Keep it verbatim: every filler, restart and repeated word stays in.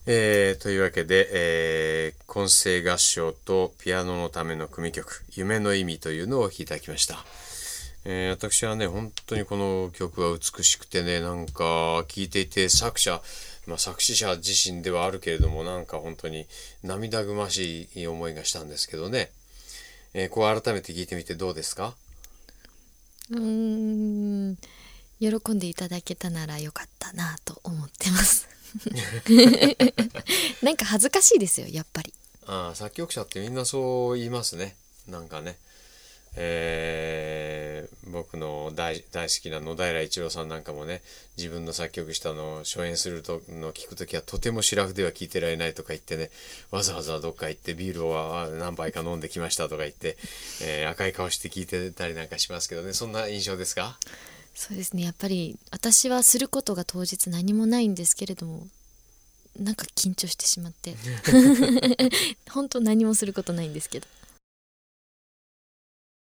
えー、というわけで、えー、混声合唱とピアノのための組曲、夢の意味というのをお聴きいただきました。えー、私はね、本当にこの曲は美しくてね、なんか聴いていて作者、まあ、作詞者自身ではあるけれども、なんか本当に涙ぐましい思いがしたんですけどね。えー、こう改めて聴いてみてどうですか？ うーん喜んでいただけたならよかったなと思ってますなんか恥ずかしいですよやっぱり。 ああ、作曲者ってみんなそう言いますね。なんかね。えー、僕の 大, 大好きな野平一郎さんなんかもね、自分の作曲したのを初演するとの聞くときはとてもシラフでは聞いてられないとか言ってね、わざわざどっか行ってビールを何杯か飲んできましたとか言って、えー、赤い顔して聞いてたりなんかしますけどね。そんな印象ですか？ そうですね、やっぱり私はすることが当日何もないんですけれども、なんか緊張してしまって本当何もすることないんですけど